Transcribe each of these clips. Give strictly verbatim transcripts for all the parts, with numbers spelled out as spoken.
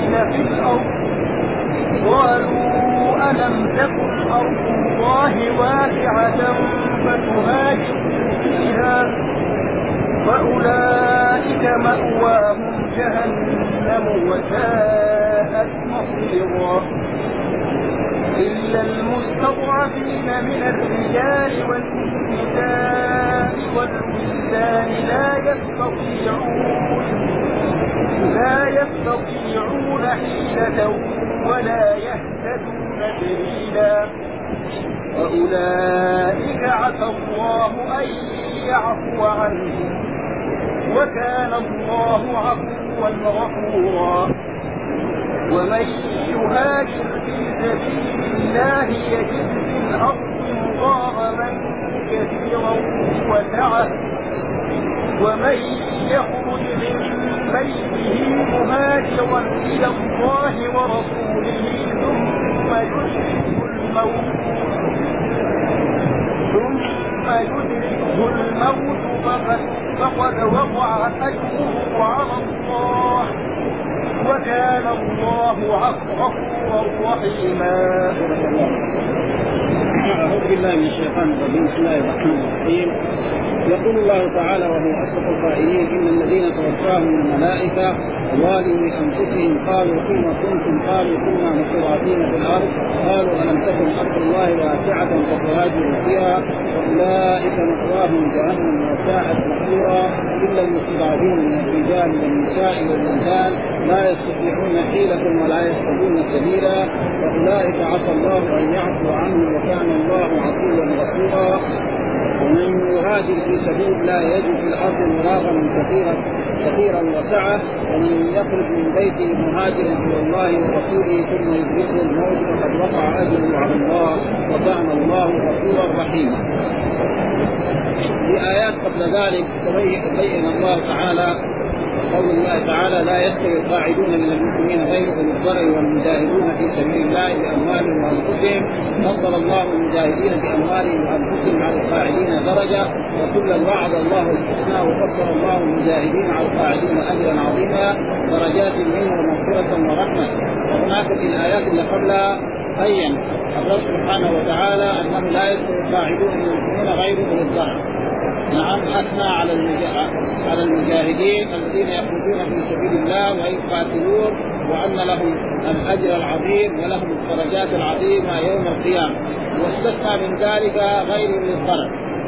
المفسدين في الأرض قالوا ألم تكن أرض الله واسعة فتهاجروا فيها فأولئك مأواهم جهنم وساءت مصيرا إلا المستضعفين من الرجال والنساء والولدان لا يستطيعون لا يستطيعون حيلة ولا يهتدون سبيلا وأولئك عسى الله أن يعفو عنهم وكان الله عفوا غفورا ومن يهاجر في سبيل الله يجد في الأرض مضاغما كثيرا وسعة ومن يخرج من بيته مهاجرا إلى الله ورسوله ثم يدركه الموت ثم يدركه الموت فقد فقد وقع أجره على الله وكان الله غفورا رحيما. أعوذ بالله من الشيطان الرجيم. بسم الله الرحمن الرحيم. يقول الله تعالى وهو أصدق القائلين إن الذين توفاهم الملائكة ظالمي أنفسهم قالوا فيما كنتم قالوا كنا مستضعفين في الأرض قالوا ألم تكن أرض الله واسعة فتهاجروا فيها وأولئك مأواهم جهنم وساءت مصيرا إلا المستضعفين من الرجال والنساء والولدان لا يستطيعون حيلة ولا يهتدون سبيلا وأولئك عسى الله أن يعفو عنهم وكان الله عفوا غفورا ومن يهاجر في سبيل الله يجد في الأرض مراغما كثيرا كثيرا وسعة ومن يخرج من بيته مهاجرا إلى الله ورسوله ثم يدركه الموت فقد وقع أجره على الله وكان الله غفورا رحيما. في آيات قبل ذلك بين الله تعالى قول الله تعالى لا يستوي القاعدون من المسلمين غير اولي الضرر والمجاهدون في سبيل الله باموالهم وانفسهم فضل الله المجاهدين باموالهم وانفسهم على القاعدين درجه وكلا وعد الله الحسنى وفضل الله المجاهدين على القاعدين اجرا عظيما درجات منه ومغفره ورحمه. وهناك في الايات اللي قبلها بين الله سبحانه وتعالى انه لا يستوي القاعدون من المسلمين غير اولي الضرر. نعم أثنى على على المجاهدين الذين يخرجون في سبيل الله ويقاتلون وأن لهم الأجر العظيم ولهم الدرجات العظيمة يوم القيامة واستثنى من ذلك غير للضرر.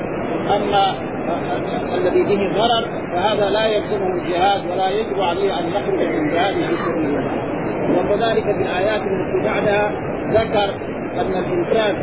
أما الذي به ضرر فهذا لا يلزمه الجهاد ولا يجب عليه أن يخرج من جهاد في سبيل الله. وكذلك في الآيات التي بعدها ذكر أن الإنسان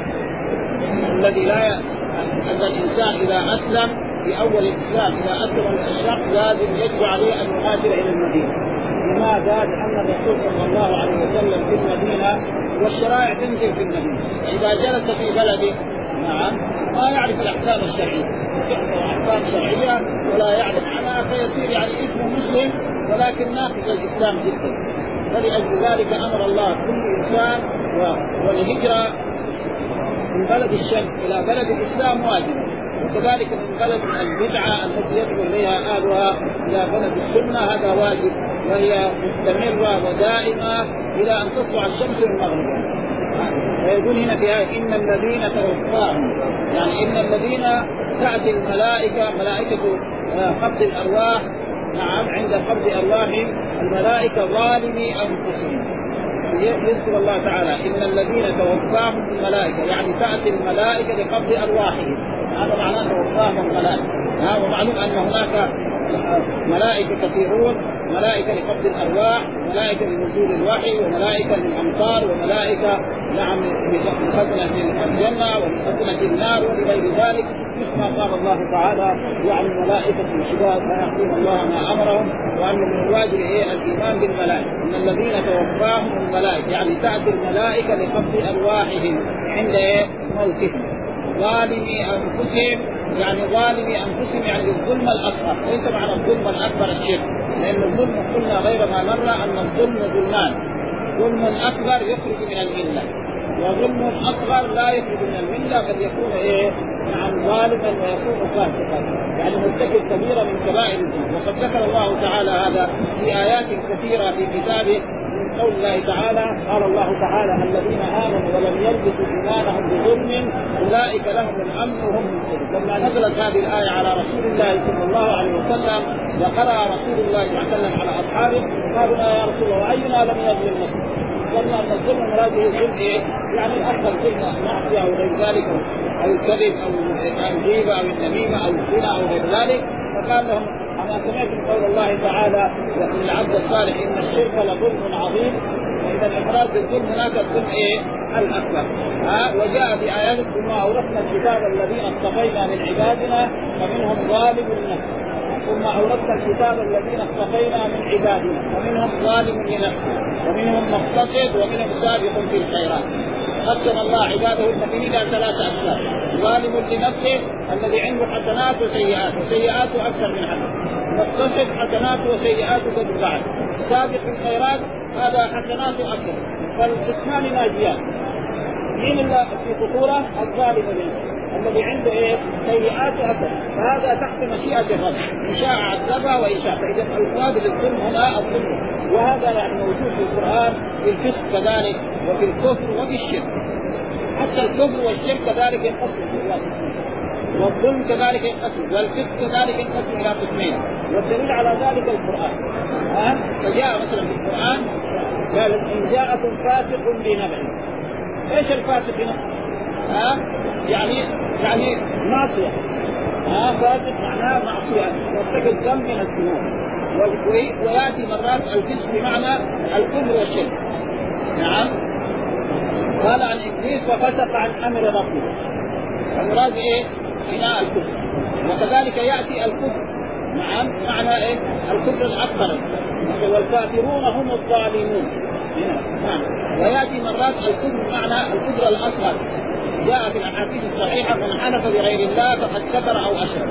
الذي لا أن الإنسان إذا أسلم في أول الإسلام إذا أسلم الشخص لازم يجب عليه أن يهاجر إلى المدينة. لماذا؟ لأن الرسول صلى الله عليه وسلم في المدينة والشرائع تنزل في المدينة. إذا جلس في بلده نعم ما يعرف الأحكام الشرعية أحكام شرعية ولا يعرف عنها فيصير يعني اسمه مسلم ولكن ناقض الإسلام جدا. فلأجل ذلك أمر الله كل إنسان والهجرة من بلد الشرك إلى بلد الإسلام واجب وكذلك من بلد البدعة التي يدعو إليها أهلها إلى بلد السنة هذا واجب وهي مستمرة ودائمة إلى أن تطلع الشمس من مغربها. ويقول هنا في آية إن الذين توفاهم يعني إن الذين تأتي الملائكة ملائكة قبض الأرواح نعم عند قبض أرواحهم الملائكة ظالمي أنفسهم. يذكر الله تعالى إن الذين توفاهم الملائكة يعني تأتي الملائكة لقبض أرواحهم هذا معناه توفاهم الملائكة. ومعلوم أن هناك ملائكة كثيرون ملائكة لقبض الأرواح ملائكة لنزول الوحي وملائكة للأمطار وملائكة نعم لخزنة الجنة ولخزنة النار ولغير ذلك كما قال الله تعالى يعني ملائكة العباد لا يعصون الله ما أمرهم وأن من الواجب هي الإيمان بالملائكة إن الذين توفاهم الملائكة يعني تأتي الملائكة لقبض أرواحهم عند موتهم ظالمي أنفسهم يعني ظالمي أنفسهم يعني الظلم الأصغر ليس معنى الظلم الأكبر الشرك لأن الظلم قلنا غير ما مر أن الظلم ظلمان ظلم أكبر يخرج من الملة وظلم أصغر لا يخرج من الملة بل يكون إيه نعم ظالما ويكون فاسقا يعني مرتكب كبيرة من كبائر الذنوب. وقد ذكر الله تعالى هذا في آيات كثيرة في كتابه من قول الله تعالى قال الله تعالى الذين آمنوا ولم يلبسوا إيمانهم بظلم أولئك لهم الأمن وهم مهتدون. لما نزلت هذه الآية على رسول الله صلى الله عليه وسلم وقرأ رسول الله صلى الله عليه وسلم على أصحابه قالوا يا رسول الله وأينا لم يظلم نفسه؟ قلنا أن الظلم مراده الظلم إيه؟ يعني الأكبر ظلم معصية أو غير ذلك أو الكذب أو الغيبة أو النميمة أو الزنا أو غير ذلك. فقال لهم أما سمعتم قول الله تعالى للعبد الصالح إن الشرك لظلم عظيم. وإذا الإفراد بالظلم هناك الظلم إيه؟ الأكبر. ها وجاء في آيات ثم أورثنا الكتاب الذين اصطفينا من عبادنا فمنهم ظالم لنفسه ثم أورثنا الكتاب الذين اصطفينا من عبادنا ومنهم ظالم لنفسه ومنهم مقتصد ومنهم سابق في الخيرات. قسم الله عباده المؤمنين إلى ثلاثة أقسام: ظالم لنفسه الذي عنده حسنات وسيئات وسيئاته أكثر من حسنات، مقتصد حسناته وسيئاته قد بعد، سابق في الخيرات هذا حسناته أكثر. فالقسمان ناجيان. مين اللي في خطورة؟ الظالم لنفسه الذي عنده ايه؟ سيئات اكثر، فهذا تحت مشيئة الرب ان شاء عذبها وان شاء. فاذا المراد بالظلم هنا الظلم، وهذا يعني موجود في القرآن في الفسق كذلك وفي الكفر وفي الشرك. حتى الكفر والشرك كذلك ينقسم في الله، والظلم كذلك ينقسم، والفسق كذلك ينقسم الى قسمين، والدليل على ذلك القرآن. ها فجاء مثلا في القرآن قال ان جاءكم فاسق بنبأ. ايش الفاسق هنا؟ ها يعني يعني معصية. ها فاسق معناه معصية مرتكب ذنب من الذنوب. وياتي مرات الفسق بمعنى الكفر والشرك. نعم. قال عن ابليس ففسق عن امر ربه، المراد ايه؟ هنا الكفر. وكذلك ياتي الكفر نعم معنى ايه؟ الكفر الاكبر، والكافرون هم الظالمون هنا. نعم. وياتي مرات الكفر معنى الكفر الاصغر، جاء في الاحاديث الصحيحه من حلف بغير الله فقد كفر او اشرك.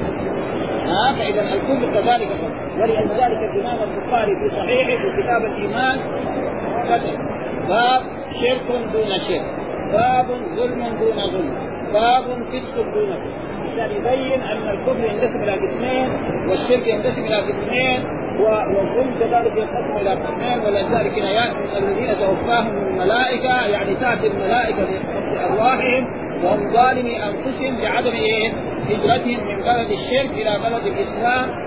ها فاذا الكفر كذلك. ولذلك الامام البخاري في صحيحه في كتاب الايمان كتب باب شرك دون شرك، باب ظلم دون ظلم، باب فسق دون فسق، عشان يبين ان الكفر ينقسم الى قسمين والشرك ينقسم الى قسمين والظلم كذلك ينقسم الى قسمين. ولذلك ياتي الذين توفاهم من الملائكه، يعني تاتي الملائكه بارواحهم وهم ظالمي انفسهم بعدم ايه؟ هجرتهم من بلد الشرك الى بلد الاسلام.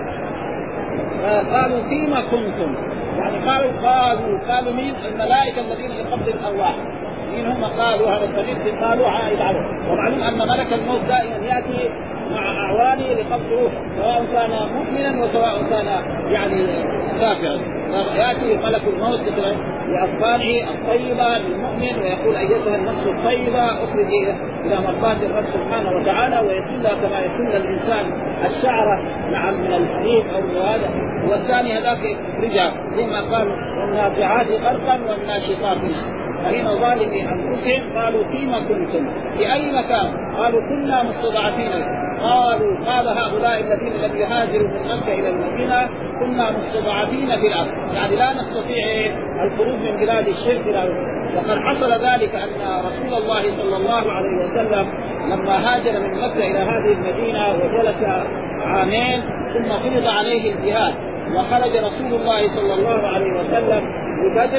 قالوا فيما كنتم، يعني قالوا قالوا قالوا مين؟ الملائكه الذين لقبض الارواح. مين هم قالوا؟ هذا الضمير قالوا عائد عليه. ومعلوم ان ملك الموت دائما ياتي مع اعوانه لقبض روحه، سواء كان مؤمنا وسواء كان يعني كافرا. ياتي ملك الموت لاطفاله الطيبه للمؤمن ويقول ايتها النفس الطيبه اخرجي الى مرضات الرب سبحانه وتعالى، ويسلها كما يسل الانسان الشعره نعم من الحديد او من هذا. والثاني هذاك رجع زي ما قال والنازعات غرقا والناشطات نشطا. فهنا ظالمي انفسهم قالوا فيما كنتم؟ في اي مكان؟ قالوا كنا مستضعفين. قالوا قال هؤلاء الذين لم يهاجروا من مكه الى المدينه كنا مستضعفين في الارض، يعني لا نستطيع الخروج من بلاد الشرك. وقد حصل ذلك ان رسول الله صلى الله عليه وسلم لما هاجر من مكه الى هذه المدينه وجلس عامين ثم فرض عليه الجهاد، وخرج رسول الله صلى الله عليه وسلم ببدر.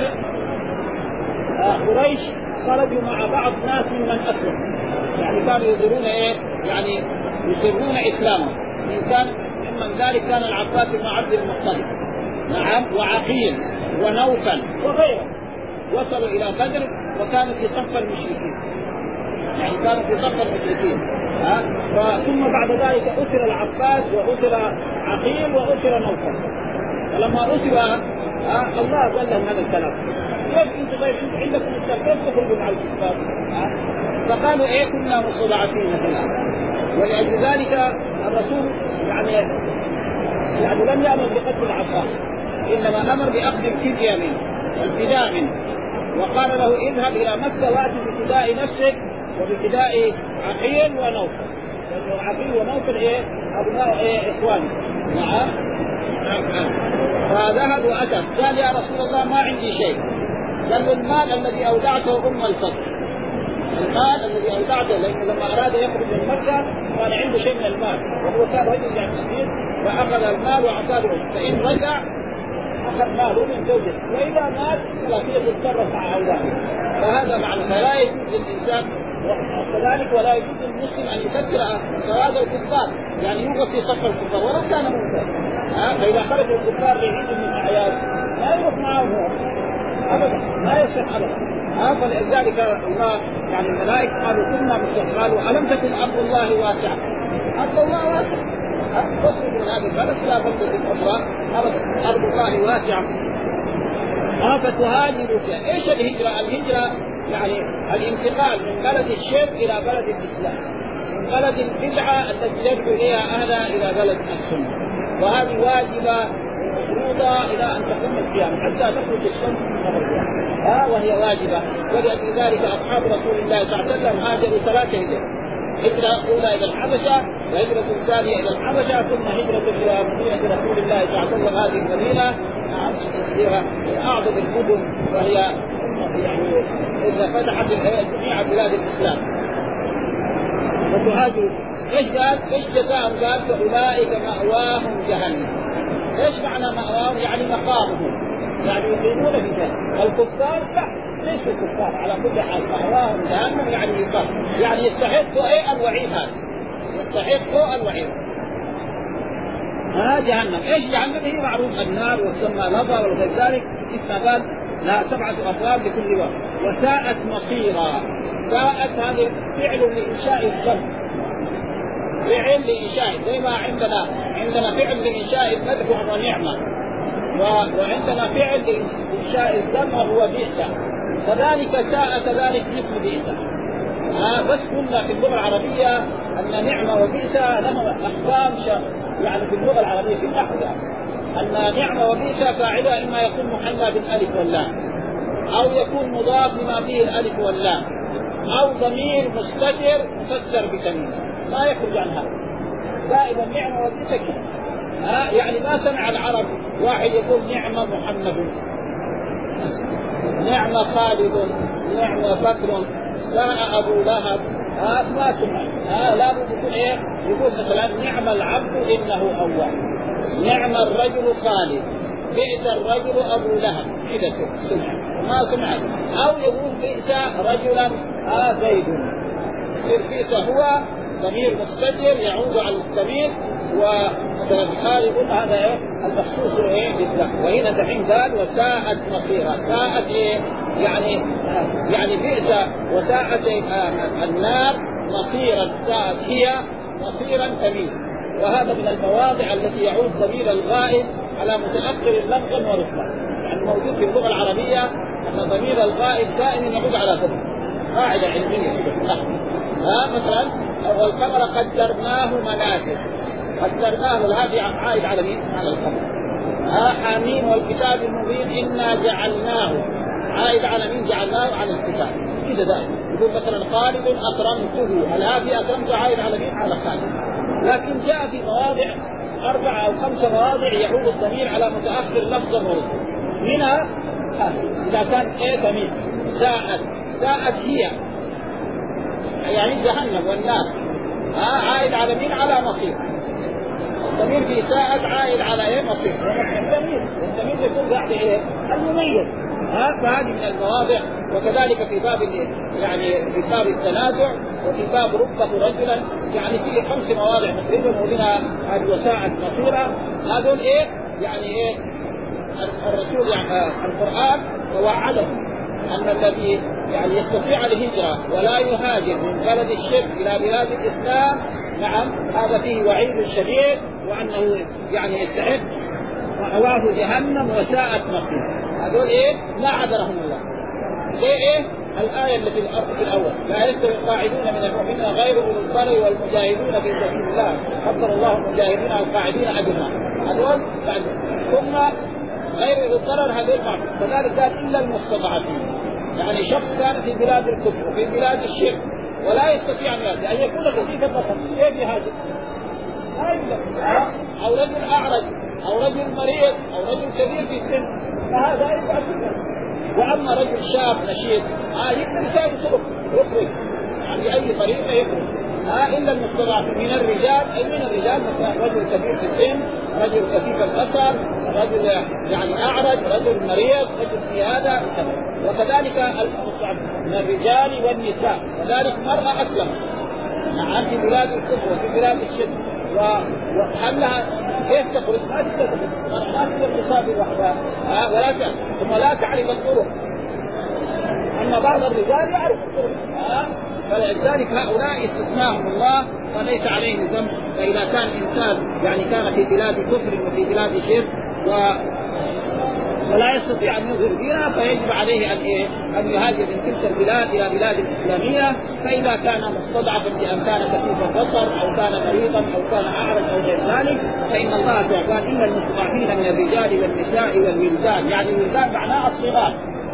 قريش خرجوا مع بعض ناس من اسلم، يعني كانوا يظهرون ايه؟ يعني يسرون اسلامهم. من كان ممن ذلك كان العباس بن عبد المطلب نعم وعقيل ونوفل وغيرهم، وصلوا الى بدر وكانوا في صف المشركين، يعني كانوا في صف المشركين. ها ثم بعد ذلك اسر العباس واسر عقيل واسر نوفل. فلما اسر الله قال لهم هذا الكلام: كيف انتم غير انتم عندكم الاسلام كيف تخرجوا مع الكفار؟ فقالوا ايه كنا مستضعفين في الارض. ولأجل ذلك الرسول يعني يعني لم يأمر بقتل العباس، انما امر باخذ الفدية منه والفداء منه، وقال له اذهب الى مكه واتي بفداء نفسك وبفداء عقيل ونوفل، لانه عقيل ونوفل ايه؟ ابناء ايه؟ اخواني. نعم. فذهب واتى قال يا رسول الله ما عندي شيء. قال له المال الذي اودعته ام الفضل، المال الذي اودعته، لانه لما اراد يخرج من مكه كان عنده شيء من المال وهو كان رجل يعني كثير، فاخذ المال واعطاه له، فان رجع أخذ ماله من زوجته، وإذا مات فهي تتصرف مع أولاده. فهذا معنى فلا يجوز للإنسان وكذلك ولا يجوز للمسلم أن يفكر سواد الكفار، يعني يوقف في صف الكفار ولو كان موتا. فإذا خرج الكفار لعيد من الأعياد لا يروح معهم هو أبدا، ما يصح أبدا. فلذلك الله يعني الملائكة قالوا كنا مسلمين، قالوا ألم تكن أرض الله واسعة؟ أرض الله واسعة، تخرج من هذه البلد لا بلدة أخرى أبدا، أرض الله واسعة. فتهاجروا فيها. إيش الهجرة؟ الهجرة يعني الانتقال من بلد الشرك إلى بلد الإسلام، من بلد البدعة التي يدعو إليها أهلها إلى بلد السنة، وهذه واجبة مفروضة إلى أن تقوم القيامة حتى تخرج الشمس من مغربها، ها وهي واجبة. ولأجل ذلك أصحاب رسول الله صلى الله عليه وسلم هاجروا ثلاثة هجرة: هجرة أولى إلى الحبشة، وهجرة ثانية إلى الحبشة، ثم هجرة إلى مدينة رسول الله صلى الله عليه وسلم. هذه المدينة فيها أعظم المدن، وهي يعني إذا فتحت جميع بلاد الإسلام. وتهاجروا. إيش قال؟ إيش جزاهم؟ قال فأولئك مأواهم جهنم. إيش معنى مأواهم؟ يعني مقامهم، يعني يقيمون في جهنم. الكفار لا، ليش الكفار على كل حال مأواهم جهنم، يعني يقام، يعني يستحقوا إيه الوعيد هذا، يستحقوا الوعيد. ها جهنم. إيش جهنم؟ هي معروف النار وتسمى لظى وغير ذلك. اسمها قال لا سبعة أبواب لكل باب. وساءت مصيرا. ساءت هذه فعل لإنشاء الذنب، فعل لإنشاء، زي ما عندنا عندنا فعل لإنشاء المدح والنعمة، وعندنا فعل لإنشاء الذنب وهو بئس، كذلك ساء كذلك مثل بئس. آه بس قلنا في اللغة العربية أن نعمة وبئس لهم أحكام يعني في اللغة العربية في النحو أن نعمة وبئس فاعلها إما يكون محلى بالألف واللام، أو يكون مضاف لما فيه الألف واللام، أو ضمير مستتر مفسر بتمييز، لا يخرج عن هذا. دائما نعمة وبئس كده. آه يعني ما سمع العرب واحد يقول نعمة محمد، نعمة خالد، نعمة بكر، ساء أبو لهب، آه ما سمع. آه لا يقول إيه؟ يقول مثلا نعم العبد إنه أواب، نعم الرجل خالد، بئس الرجل أبو لهب، كده سمع ما سمع. أو يقول بئس رجلا آه زيد، بئس هو ضمير مستتر يعود على الضمير، ومثلا خالد هذا ايه المخصوص ايه بالذات. وهنا دحين قال وساءت مصيرها. ساءت ايه يعني يعني بئس وساءت آه النار مصيرا، ساءت هي مصيرا تميز. وهذا من المواضع التي يعود ضمير الغائب على متأخر لفظا ورتبة، يعني موجود في اللغة العربية أن ضمير الغائب دائما يعود على ضمير، قاعدة علمية نحن. ها مثلا والقمر قدرناه منازل، قدرناه هذه عائد على مين؟ على القمر. ها حامين والكتاب المبين إنا جعلناه، عائد على مين؟ جعلناه على الكتاب. كذا دائما يقول مثلا خالد أكرمته، الهادي أكرمته عائد على مين؟ على خالد. لكن جاء في مواضع أربعة أو خمسة مواضع يعود الضمير على متأخر لفظا ورتبة. منها إذا كان إيه تمييز. ساءت، ساءت هي يعني جهنم والناس، ها عائد على مين؟ على مصير. الضمير في ساءت عائد على ايه؟ مصير. والضمير والضمير يكون بعد ايه؟ المميز. ها فهذه من المواضع. وكذلك في باب يعني في باب التنازع وفي باب ربه رجلا، يعني في خمس مواضع تقريبا ومنها هذه وساءت مصيرا. هذول ايه؟ يعني ايه؟ الرسول يعني القرآن ووعدهم أن الذي يعني يستطيع الهجرة ولا يهاجر من بلد الشرك إلى بلاد الإسلام، نعم هذا فيه وعيد شديد، وأنه يعني يستحق ومأواه جهنم وساءت مصيره. هذول إيه؟ ما عذرهم الله. ليه إيه؟ الآية التي في الأرض في الأول لا يستوي القاعدون من المؤمنين غير أولي الضرر والمجاهدون في سبيل الله فضل الله المجاهدين على القاعدين أجرا. هذول بعد ثم غير أولي الضرر هذول بعد كذلك قال إلا المستضعفين، يعني شخص كان في بلاد الكفر وفي بلاد الشرك ولا يستطيع أن يهاجر، أن يكون خفيف البصر كيف يهاجر؟ أو رجل أعرج أو رجل مريض أو رجل كبير في السن، فهذا يبقى كفر. وأما رجل شاب نشيط آه يقدر يساوي طرق يخرج عن أي طريقة يخرج. آه إلا المستضعف من الرجال، أي من الرجال مثلا رجل كبير في السن، رجل خفيف البصر، رجل يعني أعرج، رجل مريض، رجل في هذا وكذلك المستضعفين من الرجال والنساء، وذلك مرأة أسلم نعم في بلاد الكفر وفي بلاد الشرك وحلها كيف تخرج؟ ما تقدر ما تقدر تصابر وحدها ولا تعرف ثم لا تعرف الطرق، أما بعض الرجال يعرف الطرق فلذلك هؤلاء استثناهم الله وليس عليهم ذنب. فإذا كان إنسان يعني كان في بلاد كفر وفي بلاد شرك و ولا يستطيع أن يظهر دينه فيجب عليه أن إيه؟ أن يهاجر من تلك البلاد إلى بلاد الإسلامية. فإذا كان مستضعفا بأن كان كثيف البصر أو كان مريضا أو كان أعرج أو غير ذلك فإن الله تعالى إن المستضعفين من الرجال والنساء والولدان، يعني الولدان معناه الصغار.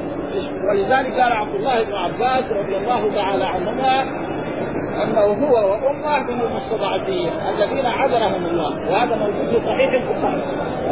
ولذلك قال عبد الله بن عباس رضي الله تعالى عنهما أنه هو وأمه من المستضعفين الذين عذرهم الله، وهذا موجود في صحيح البخاري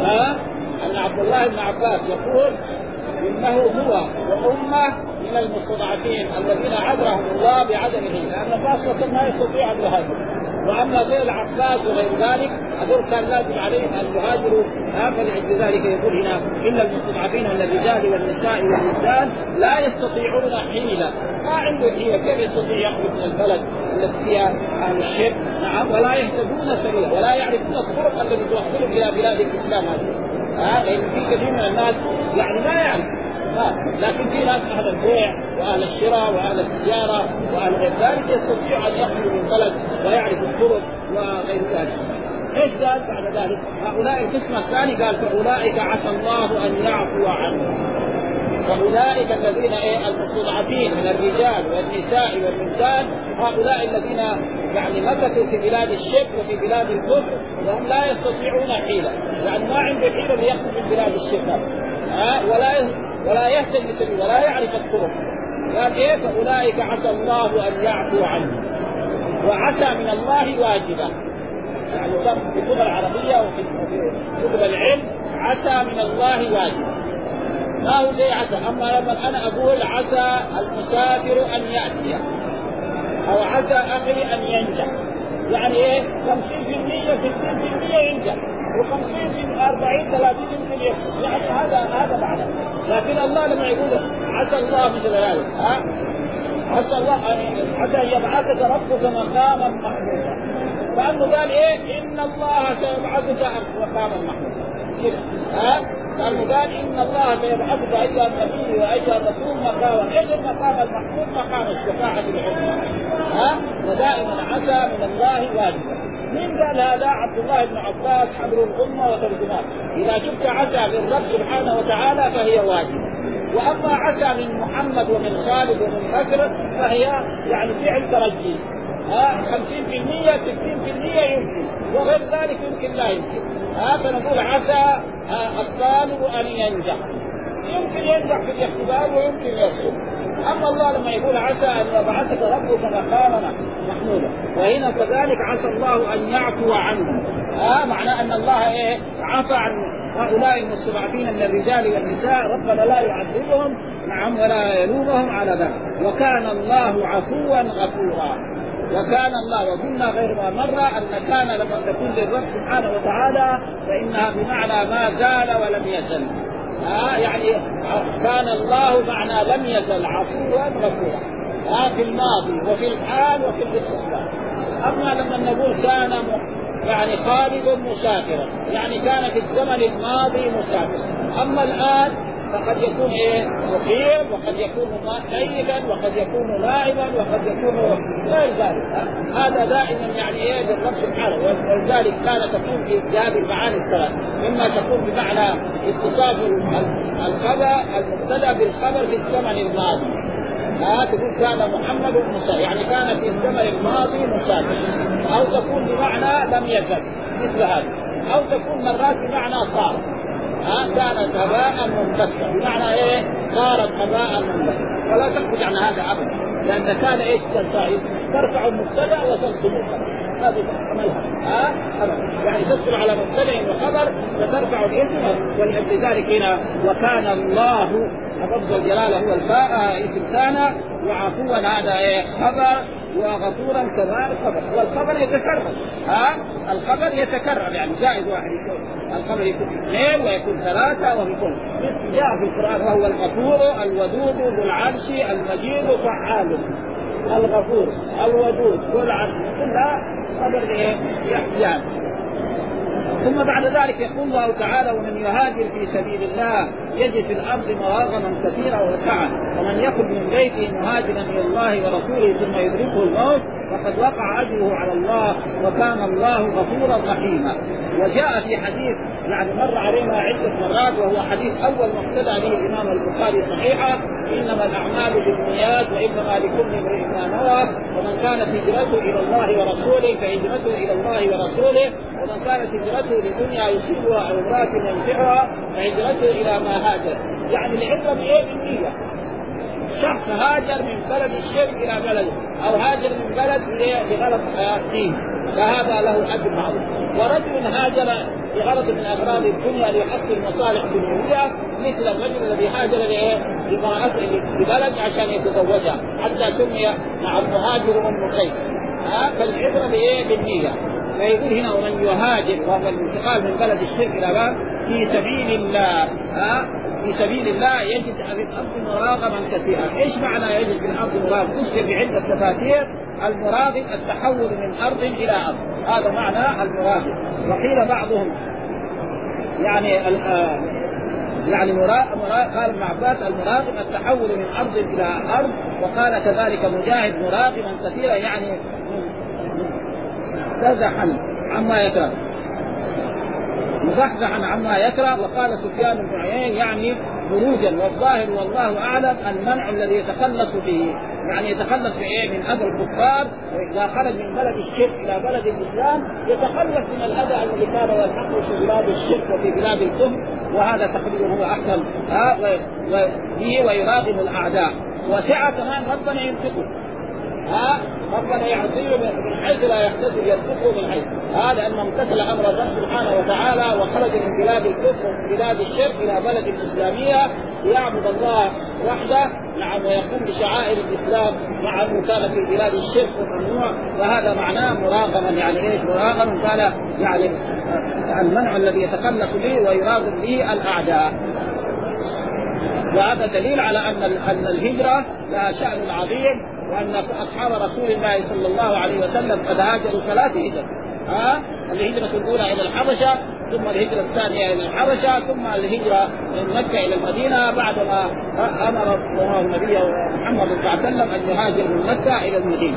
أن عبد الله بن عباس يقول إنه هو وأمه من المستضعفين الذين عذرهم الله بعدمه، لأن الناس ما يستطيع أن يهاجروا، وأما غير العباس وغير ذلك هذول كان لازم عليهم أن يهاجروا. فلأجل ذلك يقول هنا إن المستضعفين من الرجال والنساء والولدان لا يستطيعون حيلة، ما عنده حيلة كيف يستطيع يخرج من البلد التي فيها أهل الشرك نعم، ولا يهتدون سبيلا ولا يعرفون الطرق التي توصلهم إلى بلاد الإسلام هذه. آه لأن في كثير من الناس يعني لا يعرف آه. لكن في ناس أهل البيع وأهل الشراء وأهل التجارة وأهل غير ذلك يستطيع أن يخرج من البلد ويعرف الطرق وغير ذلك. إيش قال بعد ذلك؟ هؤلاء القسم الثاني قال فأولئك عسى الله أن يعفو عنهم. فأولئك الذين إيه المستضعفين من الرجال والنساء والولدان هؤلاء الذين يعني مكثوا في بلاد الشرك وفي بلاد الكفر وهم لا يستطيعون حيلة، يعني ما عنده حيلة ليخرج من بلاد الشرك ها ولا ولا يهتدي بسبيل ولا يعرف الطرق. قال إيه فأولئك عسى الله أن يعفو عنهم. وعسى من الله واجبة، يعني في اللغة العربية وفي كتب العلم عسى من الله واجبة. ما هو زي عسى، أما لما أنا أقول عسى المسافر أن يأتي أو عسى أخي أن ينجح، يعني إيه خمسين في المية ستين في المية ينجح وخمسين في أربعين ثلاثين يمكن يخسر، يعني هذا هذا معنى. لكن الله لما يقول عسى الله مثل ذلك ها عسى الله عسى أن يبعثك ربك مقاما محمودا، فأنه قال إيه إن الله سيبعثك مقاما محمودا كده ها قال قال إن الله سيبعثك أيها النبي وأيها الرسول مقاما. إيش المقام المحمود؟ مقام الشفاعة العظمى ها ودائما عسى من الله واجبا. من قال هذا؟ عبد الله بن عباس حبر الأمة وترجمان. إذا شفت عسى من رب سبحانه وتعالى فهي واجبة، وأما عسى من محمد ومن خالد ومن بكر فهي يعني فعل ترجي ها خمسين في المية ستين في المية يمكن وغير ذلك يمكن لا يمكن. هذا نقول عسى الطالب أن ينجح، يمكن ينجح في الاختبار ويمكن يصل. أما الله لما يقول عسى أن يبعثك ربك مقاما محمودا، وهنا كذلك عسى الله أن يعفو عنهم آه معناه أن الله إيه عفى عن هؤلاء المستضعفين من الرجال والنساء، ربنا لا يعذبهم نعم ولا يلومهم على ذلك، وكان الله عفوا غفورا. وكان الله وقلنا غير ما مرة أن كان لما تكون للرب سبحانه وتعالى فإنها بمعنى ما زال ولم يزل آه يعني كان الله معنى لم يزل عفوا غفورا آه في الماضي وفي الحال وفي الاستقبال. أما لما نقول كان يعني خالد مسافرا يعني كان في الزمن الماضي مسافرا، أما الآن فقد يكون ايه مقيم وقد يكون ميتا وقد يكون نائبا وقد يكون غير ذلك. هذا دائما يعني ايه بالرب سبحانه، ولذلك كان تكون في هذه المعاني الثلاث، اما تكون بمعنى اتصاف الخبر المبتدا بالخبر في الزمن الماضي ها تقول كان محمد مسافر يعني كان في الزمن الماضي مسافر، او تكون بمعنى لم يزل مثل هذا، او تكون مرات بمعنى صار ها كانت هباء منبثا بمعنى ايه صارت هباء منبثا. ولا تخرج عن هذا ابدا، لان كان ايش ترفع المبتدا وتنصب الخبر، هذه عملها ها أبدا. يعني تدخل على مبتدا وخبر وترفع الاسم، ولذلك هنا وكان الله لفظ الجلالة هو الفاء اسم كان، وعفوا هذا خبر، وغفورا كذلك خبر. والخبر يتكرر، ها الخبر يتكرر يعني جائز واحد يكون الخبر يكون اثنين ويكون ثلاثة ويكون جاء في القرآن وهو الغفور الودود ذو العرش المجيد فعال. الغفور الودود ذو العرش كلها خبر يحتاج. ثم بعد ذلك يقول الله تعالى ومن يهاجر في سبيل الله يجد في الأرض مراغما كثيرا وسعة ومن يخرج من بيته مهاجرا إلى الله ورسوله ثم يدركه الموت فقد وقع أجره على الله وكان الله غفورا رحيما. وجاء في حديث يعني مر علينا عدة مرات وهو حديث أول ما ابتدأ به الإمام البخاري صحيحة إنما الأعمال بالنيات وإنما لكل امرئ ما نوى ومن كانت هجرته إلى الله ورسوله فهجرته إلى الله ورسوله ومن كانت هجرته لدنيا يصيبها أو امرأة ينفعها فهجرته إلى ما هاجر. يعني العبرة بإيه؟ بالنية. شخص هاجر من بلد الشرك إلى بلد أو هاجر من بلد لغرض دين فهذا له أجر معروف. ورجل هاجر لغرض من أغراض الدنيا ليحصل مصالح دنيوية مثل الرجل الذي هاجر لبلد عشان يتزوجها حتى سمي مع المهاجر أم قيس. فالعبرة بإيه؟ بالنية. فيقول هنا ومن يهاجر وهو الانتقال من بلد الشرك إلى بلد في سبيل الله ها في سبيل الله يجد في الأرض مراغما كثيرا. إيش معنى يجد في الأرض مراغما؟ فسر بعدة تفاسير. المراغم التحول من أرض إلى أرض، هذا معنى المراغم. وقيل بعضهم يعني يعني مراغم قال ابن عباس المراغم التحول من أرض إلى أرض. وقال كذلك مجاهد مراغما كثيرا يعني مزحزحا عما يكره مزحزحا عما يكره. وقال سفيان بن عيينة يعني خروجا. والظاهر والله أعلم المنع الذي يتخلص به يعني يتخلص بإيه؟ من أذى الكفار. وإذا خرج من بلد الشرك إلى بلد الإسلام يتخلص من الأذى الذي كان يلحقه في بلاد الشرك وفي بلاد الكفر وهذا تقريبا هو أحسن ها وبه ويراغم الأعداء. وسعة كمان ربنا ينفقه ها ربنا يعطيه من حيث لا يحتسب يرزقه من حيث هذا أنه امتثل أمر الله سبحانه وتعالى وخرج من بلاد الكفر ومن بلاد الشرك إلى بلد الإسلامية ليعبد الله وحده نعم ويقوم بشعائر الإسلام مع أنه كان في بلاد الشرك والممنوع. فهذا معناه مراغما يعني إيش مراغما؟ قال يعني المنع الذي يتخلف به ويراغم به الأعداء. وهذا دليل على أن أن الهجرة لها شأن عظيم وأن أصحاب رسول الله صلى الله عليه وسلم قد هاجروا ثلاث هجر ها الهجرة الأولى إلى الحبشة ثم الهجرة الثانية إلى الحبشة ثم الهجرة من مكة إلى المدينة بعدما أمر الله النبي محمد صلى الله عليه وسلم أن يهاجر من مكة إلى المدينة.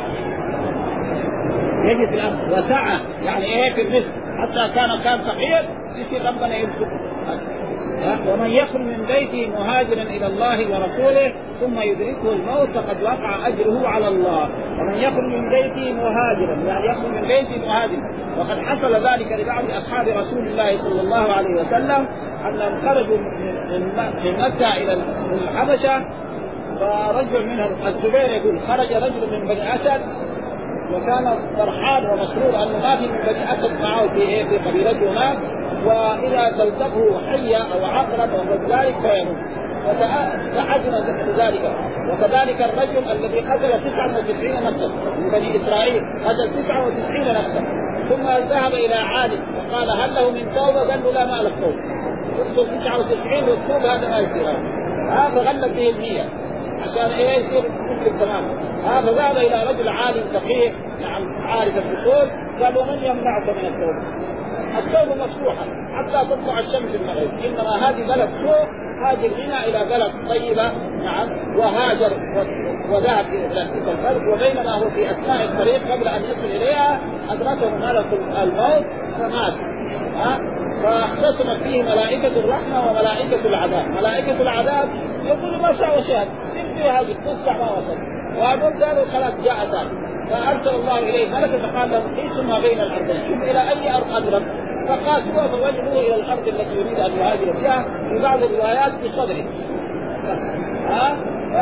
يجد الأرض وسعة يعني إيه في الرزق حتى كان كان فقير يصير ربنا يرزقه. ومن يخرج من بيته مهاجرا إلى الله ورسوله ثم يدركه الموت فقد وقع أجره على الله. ومن يخرج من بيته مهاجرا يعني يخرج من بيته مهاجرا. وقد حصل ذلك لبعض أصحاب رسول الله صلى الله عليه وسلم أنهم خرجوا من مكة إلى الحبشة فرجل منهم الزبير يقول خرج رجل من بني أسد وكان فرحان ومسرور أنه ما في من بني أسد معه في في قبيلته هناك وإذا تلتقه حية أو عقرب أو ذلك فيموت فحزن ذلك. وكذلك الرجل الذي قتل تسعة وتسعين نفسا من بني إسرائيل قتل تسعة وتسعين نفسا ثم ذهب إلى عالم وقال هل له من توبة؟ قال له لا ما له توبة. يقتل تسعة وتسعين والتوبة هذا ما يصير هذا غلت به النية عشان ايه يصير كفر تماما. هذا ذهب الى رجل عالم فقيه نعم عارف الاصول قال ومن يمنعك من التوبه؟ التوبه مفتوحه حتى تطلع الشمس المغرب انما هذه بلد سوء هاجر هنا الى بلد طيبه نعم وهاجر وذهب الى تلك البلد وبينما هو في اثناء الطريق قبل ان يصل اليها ادركه ملك الموت فمات. ها فاختصمت فيه ملائكه الرحمه وملائكه العذاب. ملائكه العذاب يقول ما شاء وشاء في هذه القصة ما وصل وهذول قالوا خلاص جاء ثاني فأرسل الله إليه ملكا فقال لهم قيسوا ما بين الأرضين شوف إلى أي أرض أقرب فقاسوا فوجهوا إلى الأرض التي يريد أن يهاجر فيها في بعض الروايات في صدره ها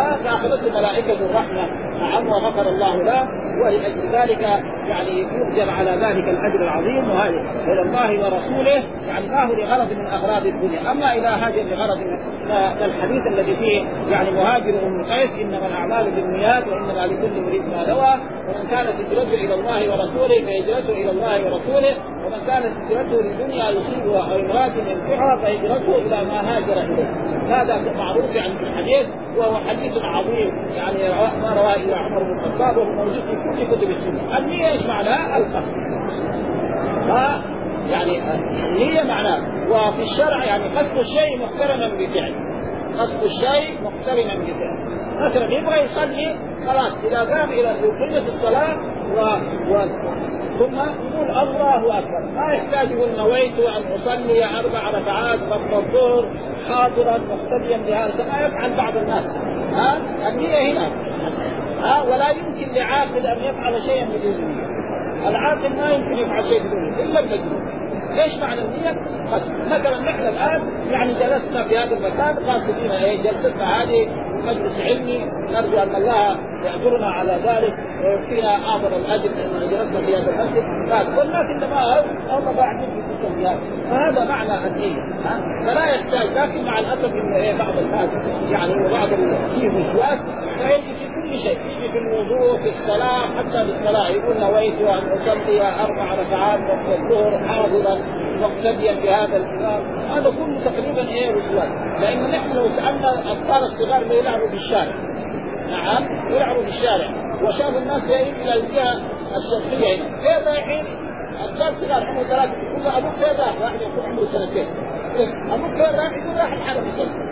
حفظته ملائكة الرحمة نعم وغفر الله له، ولأجل ذلك يعني يؤجر على ذلك الأجر العظيم. وهذا إلى الله ورسوله يعني ما هو لغرض من أغراض الدنيا. أما إذا هاجر لغرض الحديث الذي فيه يعني مهاجر أم قيس إنما الأعمال بالنيات وإنما لكل امرئ ما نوى، ومن كانت هجرته إلى الله ورسوله فهجرته إلى الله ورسوله، ومن كانت هجرته لدنيا يصيبها أو امرأة ينفعها فهجرته إلى ما هاجر إليه. هذا معروف يعني في الحديث، وهو حديث عظيم يعني ما رواه إلى عمر بن الخطاب وهو موجود في كل كتب السنة. النية ايش معناها؟ القصد. ها يعني النية معناه، وفي الشرع يعني قصد الشيء مقترنا بفعل، قصد الشيء مقترنا بفعل. مثلا يبغى يصلي خلاص إذا قام إلى قمة الصلاة و... و... ثم يقول الله أكبر، ما يحتاج يقول نويت أن أصلي أربع ركعات قبل الظهر حاضرا مقتديا بهذا كما يفعل بعض الناس. ها النية هنا. ها ولا يمكن لعاقل أن يفعل شيئا بدون نية. العاقل ما يمكن يفعل شيء بدون نية إلا المجنون. ايش معنى النية؟ مثلا نحن الآن يعني جلسنا في هذا المكان قاصدين ايه جلستنا هذه مجلس علمي، نرجو أن الله يأجرنا على ذلك ويعطينا أعظم الأجر لأننا جلسنا في هذا المسجد. والناس إنما هم قاعدين في تلك البلاد، فهذا معنى الدين. فلا يحتاج، لكن مع الأسف إن إيه بعض الناس يعني وبعض فيه وسواس فيجي في كل شيء، يجي في الوضوء في الصلاة حتى بالصلاة يقول نويت أن أصلي أربع ركعات قبل الظهر حاضرا مقتديا بهذا الإمام. هذا كله تقريبا إيه وسواس، لأن نحن لو سألنا الأطفال الصغار اللي يلعبوا في الشارع، نعم يلعبوا في الشارع وشافوا الناس جايين إلى الجهة الشرقية هنا، كيف رايحين؟ أطفال صغار عمره ثلاثة يقول له أبوك كيف راح؟ واحد يكون عمره سنتين، أبوك كيف راح؟ يقول راح الحرم يصلي.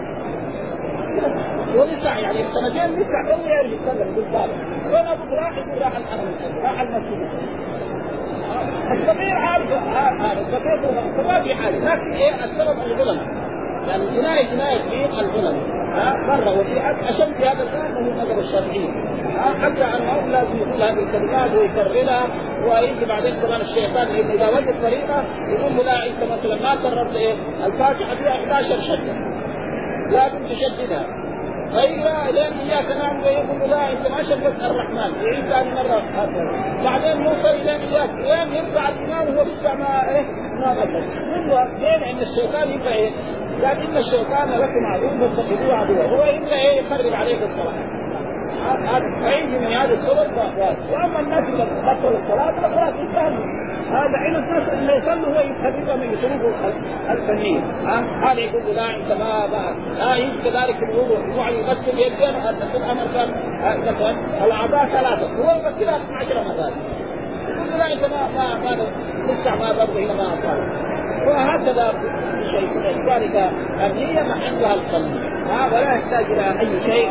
ولسه يعني سنتين لسه قوي يرجع يتكلم يقول بابا وين أبوك راح؟ يقول راح الحرم يصلي، راح المسجد. الصغير عارف هذا الصغير ما في حاجة، لكن إيه السبب الظلم، يعني جناية جناية في الظلم ها مرة وفي أشد في هذا الآن هو المذهب الشرعي. حتى أنه لازم يقول هذه الكلمات ويكررها، ويجي بعدين كمان الشيطان إذا وجد طريقة يقول له لا أنت مثلا ما كررت إيه الفاتحة فيها إحدى عشر شدة لازم تشددها، فإذا لين إياك نعم ويقول له لا أنت ما شددت الرحمن يعيد ثاني مرة بعدين نوصل إلى إياك لين يرجع الإمام وهو لسه ما إيه ما غلط منه لين عند الشيطان يبقى إيه لكن الشيطان لكم عدو فاتخذوه عدوا، هو يبقى إيه يخرب عليك الصلاة. هذا فيجي من هذه الطرق. واما الناس اللي بطلوا الصلاه فخلاص يستاهلوا، هذا حين الناس اللي يصلوا هو يخربها من شروط الفنيه. هذا يقول لا انت ما لا يجي كذلك الوضوء الوعي يغسل يدين الامر كان مثلا الاعضاء ثلاثه هو يغسلها اثنتي عشرة مثلا يقول لا انت ما ما ما لسه ما برضه هنا ما صار. وهكذا شيء ذلك النية محلها القلب، هذا لا يحتاج الى اي شيء.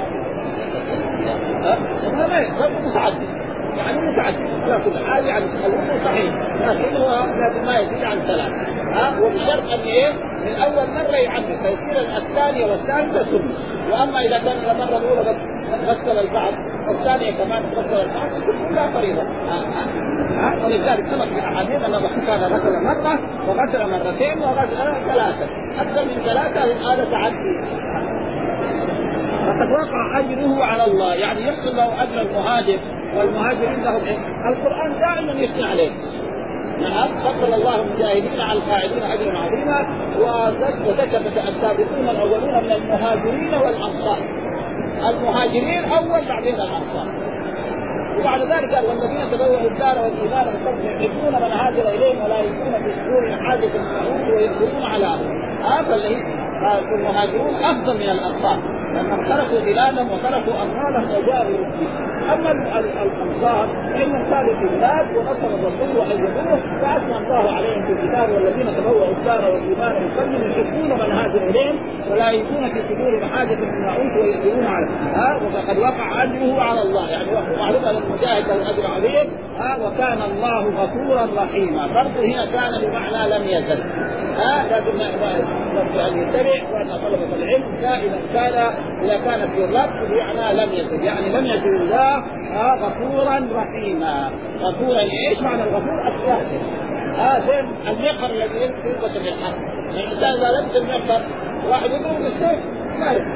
هذا ما يحتاج متعدد يعني متعدد على كل حال يعني الوضوء صحيح لكن هو لازم ما يزيد عن ثلاث ها وبشرط ان ايه من اول مره يعدد فيصير الثانيه والثالثه سنه. واما اذا كان المره الاولى بس غسل البعض والثانيه كمان غسل البعض كلها فريضه. ها ولذلك ثبت في الاحاديث ان الرسول كان غسل مره وغسل مرتين وغسل ثلاثه اكثر من ثلاثه هذا تعدي. فقد وقع أجره على الله يعني يحصل له أجر المهاجر والمهاجرين لهم إيه؟ القرآن دائما يثني عليه. نعم فضل الله المجاهدين على القاعدين أجرا عظيما وذكر السابقون الأولون من المهاجرين والأنصار. المهاجرين أول بعدين الأنصار وبعد ذلك قال والذين تبوأوا الدار والإيمان والصبر يحبون من هاجر إليهم ولا يجدون في صدورهم حاجة المعروف ويقدرون على هذا اللي المهاجرون أفضل من الأنصار لأنهم تركوا بلادهم وتركوا أموالهم وجاءوا ركبهم. أما الأنصار فإنهم كانوا في بلاد ونصروا الرسول وأيدوه فأثنى الله عليهم في الكتاب والذين تبوأوا الدار والإيمان والصبر يحبون من هاجر إليهم ولا يجدون في صدورهم حاجة المعروف ويقدرون على ها وقد وقع أجره على الله يعني معلوم أن المجاهد له أجر عظيم ها وكان الله غفورا رحيما. برضه هنا كان بمعنى لم يزل ها لازم أن يتبع وأن طلبة العلم دائما كان إذا كانت في الرب بمعنى لم يزل يعني لم يزل الله غفورا رحيما. غفورا ايش معنى الغفور؟ الشاكر ها زين المقر الذي يلبس بالحق. الإنسان إذا لبس المقر واحد يضرب بالسيف ما يصير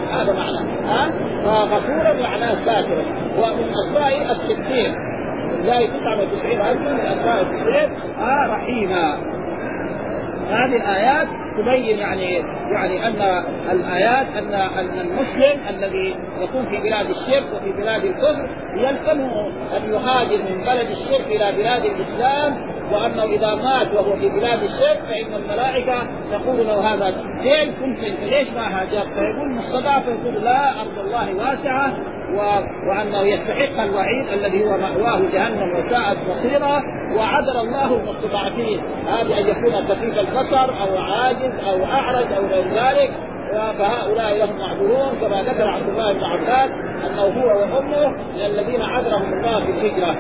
هذا معناه. ها فغفورا معناه ساترا. ومن أسماء الستين لا تسعة وتسعين ألف من أسماء الستين آه رحيما. هذه الآيات تبين يعني يعني أن الآيات أن أن المسلم الذي يكون في بلاد الشرك وفي بلاد الكفر يلزمه أن يهاجر من بلد الشرك إلى بلاد الإسلام، وأنه إذا مات وهو في بلاد الشرك فإن الملائكة تقول له هذا ليه كنت ليش ما هاجر؟ فيقول مستضعف، يقول لا أرض الله واسعة وأنه يستحق الوعيد الذي هو مأواه جهنم وساءت مصيره، وعذر الله المستضعفين هذه أن يكون كفيف البصر أو عاجز أو أعرج أو غير ذلك، فهؤلاء لهم معذورون كما ذكر عبد الله بن عباس أنه هو وأمه من الذين عذرهم الله في الهجرة.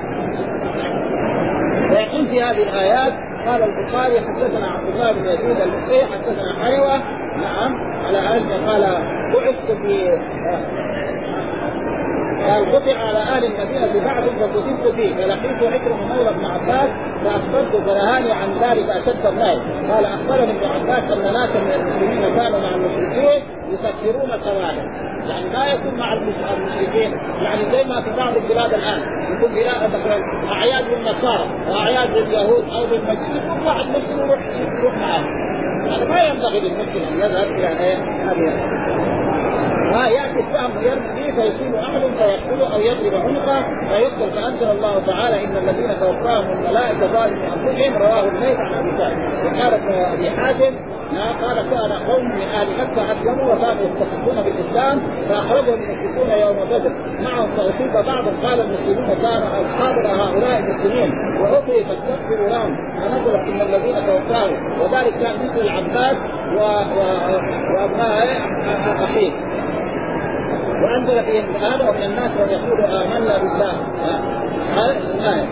ويقول في هذه الآيات قال البخاري حدثنا عبد الله بن يزيد المصري حدثنا حيوة نعم على أن قال بعثت في قال قطع على أهل المدينة بعد فكتبت فيه فلقيت عكرمة مولى ابن عباس فأخبرت برهاني عن ذلك أشد الناس. قال أخبرني ابن عباس أن ناسا من المسلمين كانوا مع المشركين يسكرون الكواهن، يعني ما يكون مع المشركين، يعني زي ما في بعض البلاد الآن يكون بلاد مثلا أعياد للنصارى وأعياد لليهود أو للمجوس، كل واحد مسلم يروح يروح معه. هذا ما ينبغي للمسلم أن يذهب إلى هذه. ها يأتي السهم ويرمي فيه فيصيب أحد فيقتله أو يضرب عنقه فيقتل. فأنزل الله تعالى إن الذين توفاهم الملائكة ظالمي أنفسهم رواه الليث عن أبي سعيد. وقال ابن أبي حاتم قال كان قوم من أهل مكة أسلموا وكانوا يستخفون بالإسلام فأخرجهم المشركون يوم بدر معهم فأصيب بعضهم. قال المسلمون كان أصحاب هؤلاء المسلمين وأخرى فاستغفروا لهم فنزلت إن الذين توفاهم، وذلك كان مثل العباس وأبناء أخيه. وأنزل فيهم هذا ومن الناس من يقول آمنا بالله. هذه الآية.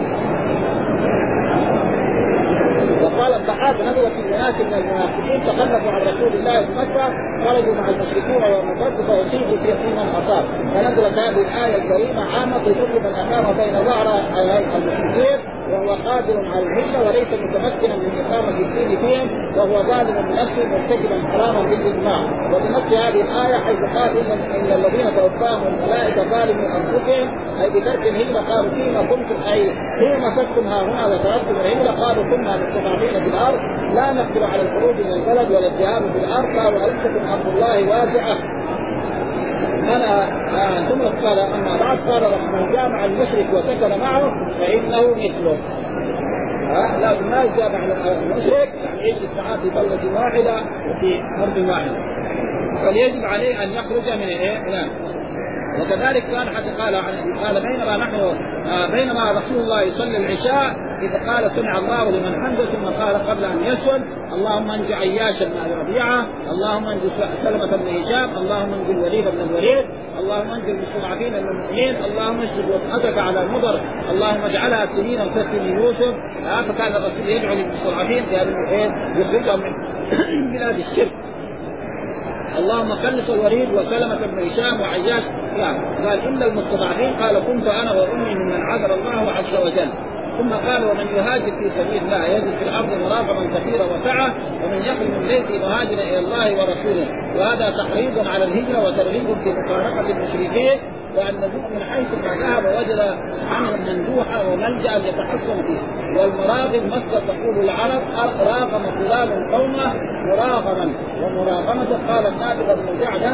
وقال الضحاك نزلت في الناس من المنافقين تخلفوا عن رسول الله في مكة خرجوا مع المشركين يوم بدر فأصيبوا في حين الأصاب. فنزلت هذه الآية الكريمة عامة تجرب من أقام بين ظهر المشركين وهو قادر على الهجرة وليس متمكنا من إقامة الدين فيهم وهو ظالم بنفسه مرتكبا حراما بالإجماع. وبنص هذه الآية حيث قال إن الذين توفاهم الملائكة ظالمي أنفسهم أي بترك الهجرة قالوا فيما كنتم أي حين مسكتم ها هنا وتركتم الهجرة قالوا كنا مستضعفين في الأرض لا نقدر على الخروج من البلد ولا الذهاب في الأرض قالوا ألم تكن أرض الله واسعة. أنا ثم قال أما بعد قال من جامع المشرك وسكن معه فإنه مثله. ها لا ما جامع المشرك يعني يجلس معه في بلدة واحدة وفي أرض واحدة فليجب عليه أن يخرج من إيه الآن. وكذلك كان حتى قال قال بينما نحن بينما رسول الله يصلي العشاء إذا قال سمع الله لمن حمده ثم قال قبل أن يسجد اللهم انج عياشا بن ربيعة اللهم انج سلمة بن هشام اللهم انج الوليد بن الوليد اللهم انج المستضعفين من المؤمنين اللهم اشرب وطأتك على المضر اللهم اجعلها سنين كسن يوسف. فكان الرسول يدعو للمستضعفين لأنه يخرجهم من بلاد الشرك. اللهم خلص الوليد وسلمة بن هشام وعياش يعني. قال إن المستضعفين قال كنت أنا وأمي ممن عذر الله عز وجل. ثم قال ومن يهاجر في سبيل الله يجد في الأرض مراغما كثيرا وسعة ومن يخرج من بيته مهاجرا إلى الله ورسوله. وهذا تحريض على الهجرة وترغيب في مفارقة المشركين وأن المؤمن حيث ما ذهب وجد عنهم مندوحا وملجأ يتحصن فيه. والمراغم مصدر تقول العرب راغم فلان قومه مراغما ومراغمة. قال النابغة بن جعدة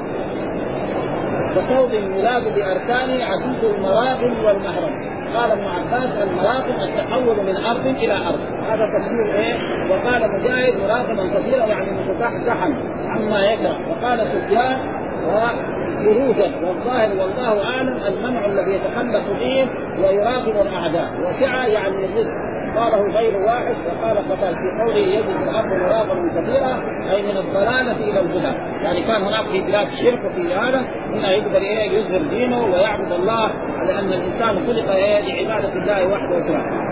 وصوب الملاذ بأركانه عديد المراغم والمهرم. قال ابن عباس المراغم التحول من أرض إلى أرض هذا تفسير إيه. وقال مجاهد مراغما كثيرا يعني متزحزحا عما يكره. وقال سفيان وبروزا والظاهر والله أعلم المنع الذي يتخلص به ويراقب الأعداء وسعة يعني الرزق. قاله غير واحد. وقال قتال في قوله يجد الأرض مراغما كثيرا أي من الضلالة إلى الهدى يعني كان هناك في بلاد الشرك وفي هذا هنا يقدر إيه يظهر دينه ويعبد الله لأن الإنسان خلق إيه لعبادة الله وحده وتعالى.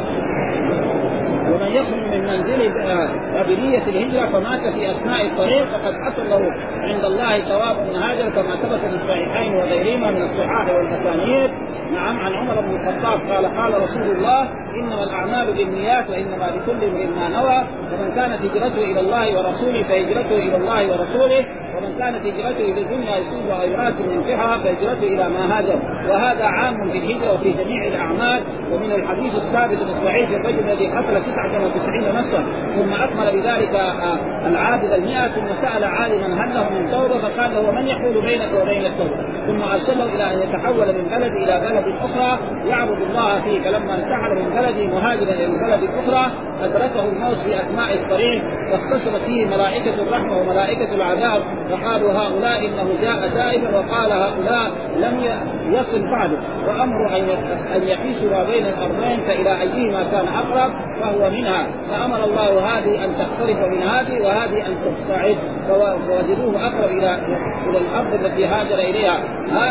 ومن يخرج من منزل قابلية الهجرة فمات في أثناء الطريق فقد حصل له عند الله ثواب من هاجر كما ثبت في الصحيحين وغيرهما من الصحاح والمسانيد. نعم عن عمر بن الخطاب قال قال رسول الله إنما الأعمال بالنيات وإنما لكل امرئ ما نوى فمن كانت هجرته إلى الله ورسوله فهجرته إلى الله ورسوله ومن كانت هجرته الى الدنيا يصيبها غيرات ينكحها فهجرته الى ما هاجر. وهذا عام في الهجره وفي جميع الاعمال. ومن الحديث الثابت الصحيح الرجل الذي قتل تسعة وتسعين نفسا ثم اكمل بذلك العابد المئة ثم سال عالما هل له من توبه فقال له من يحول بينك وبين التوبه، ثم ارسله الى ان يتحول من بلد الى بلد اخرى يعبد الله فيه. فلما انتحل من بلده مهاجرا الى البلد الاخرى ادركه الموت في اثناء الطريق فاختصمت فيه ملائكه الرحمه وملائكه العذاب فقالوا هؤلاء انه جاء تائبا، وقال هؤلاء لم يصل بعده، وامر ان يقيسوا ما بين الارضين فالى ايهما كان اقرب فهو منها. فامر الله هذه ان تختلف من هذه وهذه ان تبتعد فوجدوه اقرب الى الى الارض التي هاجر اليها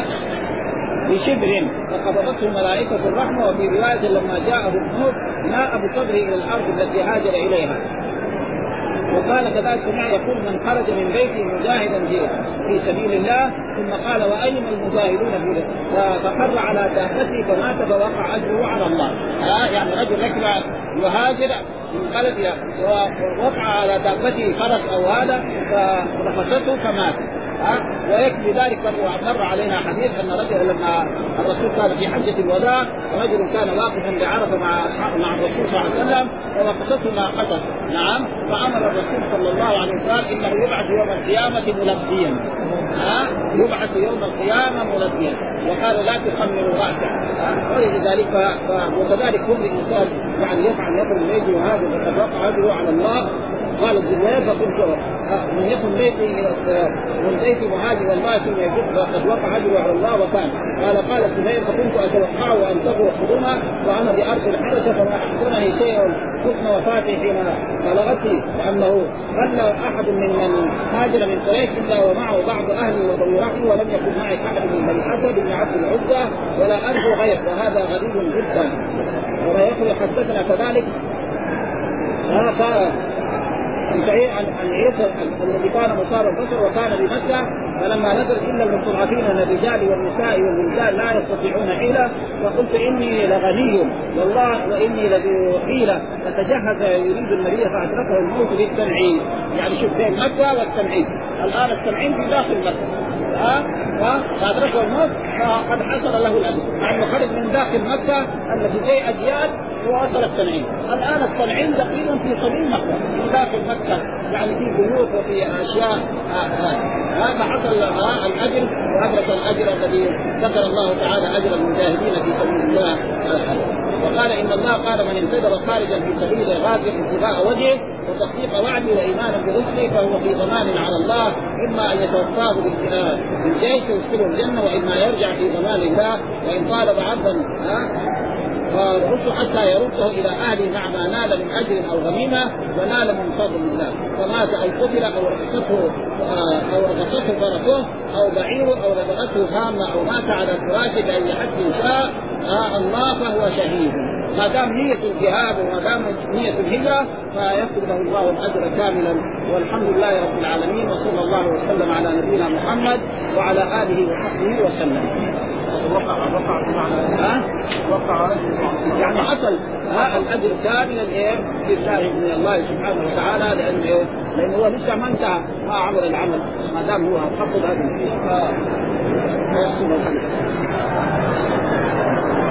بشبر فقبضته ملائكه الرحمه. وفي روايه لما جاءه الموت ماء بصدره الى الارض التي هاجر اليها. وقال كذلك سمع يقول من خرج من بيته مجاهدا في سبيل الله ثم قال واين المجاهدون فيه فقر على دابته فمات فوقع اجره على الله. آه يعني رجل ركب يهاجر من بلد ووقع على دابته فرس او هذا فرفسته فمات. أه؟ ويكفي ذلك ومر علينا حديث ان رجل لما الرسول كان في حجه الوداع رجل كان واقفا بعرفه مع مع الرسول صلى الله عليه وسلم فوقفته ناقته. نعم فامر الرسول صلى الله عليه وسلم انه يبعث يوم القيامه ملبيا. أه؟ يبعث يوم القيامه ملبيا وقال لا تخمروا راسه. أه؟ ولذلك وكذلك كل انسان يعني يفعل يقول الذي وهذا فقد وقع اجره على الله. قال الزبير فقلت من يكن بيتي من بيت مهاجر الله ثم يجب فقد وقع اجره على الله وكان. قال قال الزبير فكنت اتوقعه ان تقوى قدومه وانا بارض الحبشه فما احزنني شيء حكم وفاته فيما بلغتني لانه قل احد من من هاجر من قريش الا ومعه بعض اهله وضيرته ولم يكن معي احد من بني اسد بن عبد العزى ولا ارجو غير وهذا غريب جدا. وما يقول حدثنا كذلك هذا صحيح عن عن عيسى الذي كان مصاب البصر وكان بمكة فلما نزل إلا المستضعفين من الرجال والنساء والولدان لا يستطيعون حيلة فقلت إني لغني والله وإني لذو حيلة فتجهز يريد النبي فأدركه الموت بالتنعيم. يعني شوف بين مكة والتنعيم الآن التنعيم في داخل مكة ها ها فأدركه الموت فقد حصل له الأجر لأنه خرج من داخل مكة التي زي أجيال ووصل التنعيم. الآن التنعيم تقريبا في صميم مكة في داخل مكة يعني في بيوت وفي أشياء هذا حصل الأجر وأدرك الأجر الذي ذكر الله تعالى أجر المجاهدين في سبيل الله. وقال إن الله قال من انتظر خارجا في سبيل غازيا ابتغاء وجهه وتصديق وعده وإيمانا برسله فهو في ضمان على الله إما أن يتوفاه بالجيش ويدخله الجنة وإما يرجع في ضمان الله وإن طالب عبدا فالرسل حتى يرده إلى أهله مع ما نال من أجر أو غنيمة ونال من فضل الله فمات أو قتل أو رقصته أو رقصته فرسه أو بعيره أو لدغته هامة أو مات على فراشه لأي حد شاء الله فهو شهيد. ما دام نية الجهاد وما دام نية الهجرة فيكتب له الله الأجر كاملا. والحمد لله رب العالمين وصلى الله وسلم على نبينا محمد وعلى آله وصحبه وسلم. وقع وقع بمعنى وقع يعني حصل ها الأجر كاملا إيه بالله من الله سبحانه وتعالى لأنه لأنه هو لسه ما انتهى ما عمل العمل ما دام هو حصل هذا الشيء فيحصل الخير.